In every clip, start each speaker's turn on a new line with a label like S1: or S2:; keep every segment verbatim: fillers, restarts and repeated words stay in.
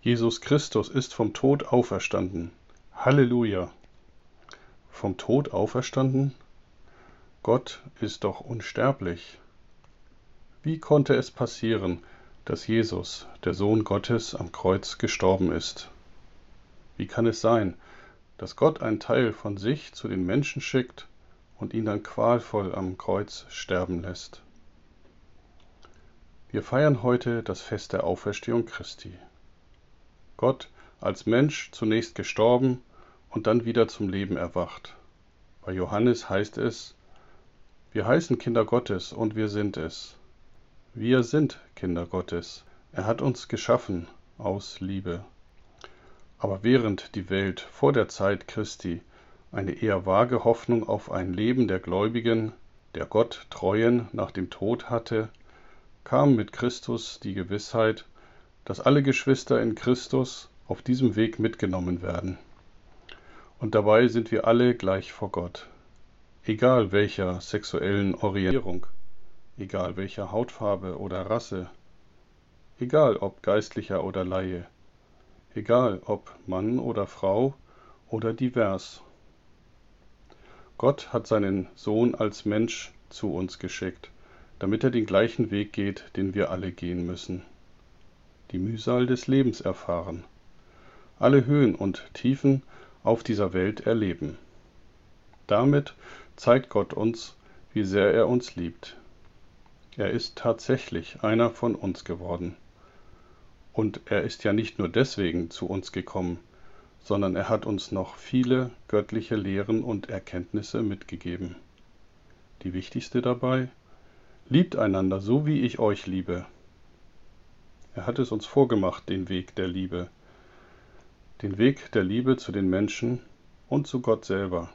S1: Jesus Christus ist vom Tod auferstanden. Halleluja! Vom Tod auferstanden? Gott ist doch unsterblich. Wie konnte es passieren, dass Jesus, der Sohn Gottes, am Kreuz gestorben ist? Wie kann es sein, dass Gott einen Teil von sich zu den Menschen schickt und ihn dann qualvoll am Kreuz sterben lässt? Wir feiern heute das Fest der Auferstehung Christi. Gott als Mensch zunächst gestorben und dann wieder zum Leben erwacht. Bei Johannes heißt es: Wir heißen Kinder Gottes und wir sind es. Wir sind Kinder Gottes. Er hat uns geschaffen aus Liebe. Aber während die Welt vor der Zeit Christi eine eher vage Hoffnung auf ein Leben der Gläubigen, der Gott Treuen nach dem Tod hatte, kam mit Christus die Gewissheit, dass alle Geschwister in Christus auf diesem Weg mitgenommen werden. Und dabei sind wir alle gleich vor Gott. Egal welcher sexuellen Orientierung, egal welcher Hautfarbe oder Rasse, egal ob Geistlicher oder Laie, egal ob Mann oder Frau oder divers. Gott hat seinen Sohn als Mensch zu uns geschickt, damit er den gleichen Weg geht, den wir alle gehen müssen. Die Mühsal des Lebens erfahren, alle Höhen und Tiefen auf dieser Welt erleben. Damit zeigt Gott uns, wie sehr er uns liebt. Er ist tatsächlich einer von uns geworden. Und er ist ja nicht nur deswegen zu uns gekommen, sondern er hat uns noch viele göttliche Lehren und Erkenntnisse mitgegeben. Die wichtigste dabei: Liebt einander so, wie ich euch liebe. Er hat es uns vorgemacht, den Weg der Liebe. Den Weg der Liebe zu den Menschen und zu Gott selber.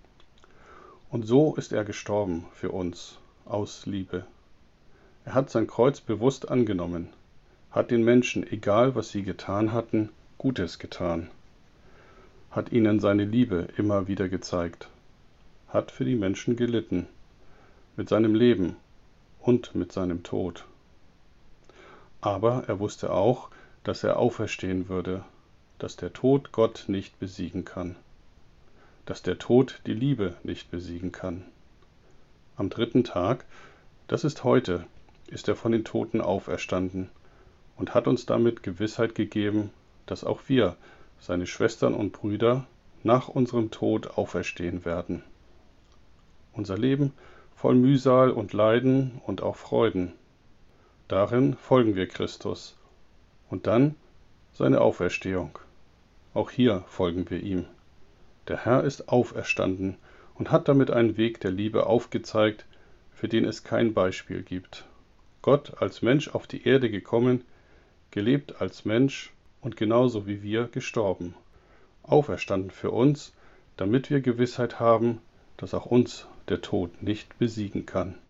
S1: Und so ist er gestorben für uns, aus Liebe. Er hat sein Kreuz bewusst angenommen, hat den Menschen, egal was sie getan hatten, Gutes getan, hat ihnen seine Liebe immer wieder gezeigt, hat für die Menschen gelitten, mit seinem Leben und mit seinem Tod. Aber er wusste auch, dass er auferstehen würde, dass der Tod Gott nicht besiegen kann, dass der Tod die Liebe nicht besiegen kann. Am dritten Tag, das ist heute, ist er von den Toten auferstanden und hat uns damit Gewissheit gegeben, dass auch wir, seine Schwestern und Brüder, nach unserem Tod auferstehen werden. Unser Leben voll Mühsal und Leiden und auch Freuden. Darin folgen wir Christus und dann seine Auferstehung. Auch hier folgen wir ihm. Der Herr ist auferstanden und hat damit einen Weg der Liebe aufgezeigt, für den es kein Beispiel gibt. Gott als Mensch auf die Erde gekommen, gelebt als Mensch und genauso wie wir gestorben. Auferstanden für uns, damit wir Gewissheit haben, dass auch uns der Tod nicht besiegen kann.